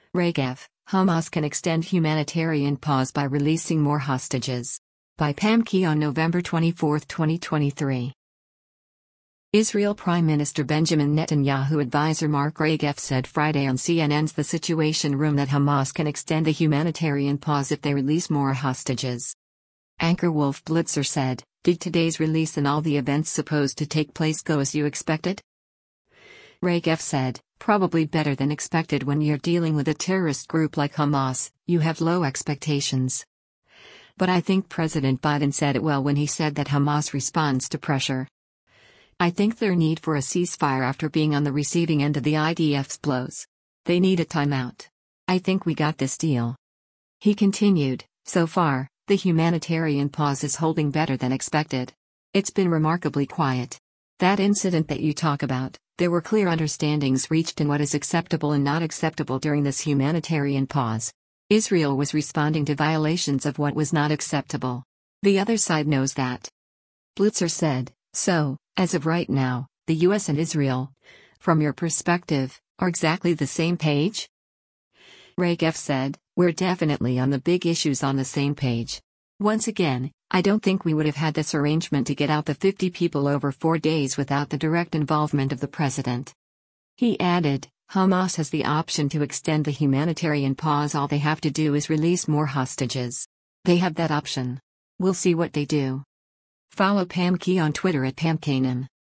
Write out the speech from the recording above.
Regev, Hamas can extend humanitarian pause by releasing more hostages. By Pam Key on November 24, 2023. Israel Prime Minister Benjamin Netanyahu advisor Mark Regev said Friday on CNN's The Situation Room that Hamas can extend a humanitarian pause if they release more hostages. Anchor Wolf Blitzer said, "Did today's release and all the events supposed to take place go as you expected?" Regev said, "Probably better than expected. When you're dealing with a terrorist group like Hamas, you have low expectations. But I think President Biden said it well when he said that Hamas responds to pressure. I think their need for a ceasefire after being on the receiving end of the IDF's blows. They need a timeout. I think we got this deal." He continued, "So far, the humanitarian pause is holding better than expected. It's been remarkably quiet. That incident that you talk about, there were clear understandings reached in what is acceptable and not acceptable during this humanitarian pause. Israel was responding to violations of what was not acceptable. The other side knows that." Blitzer said, "So, as of right now, the US and Israel, from your perspective, are exactly the same page?" Regev said, "We're definitely on the big issues on the same page. Once again, I don't think we would have had this arrangement to get out the 50 people over 4 days without the direct involvement of the president." He added, "Hamas has the option to extend the humanitarian pause. All they have to do is release more hostages. They have that option. We'll see what they do." Follow Pam Key on Twitter at PamKanan.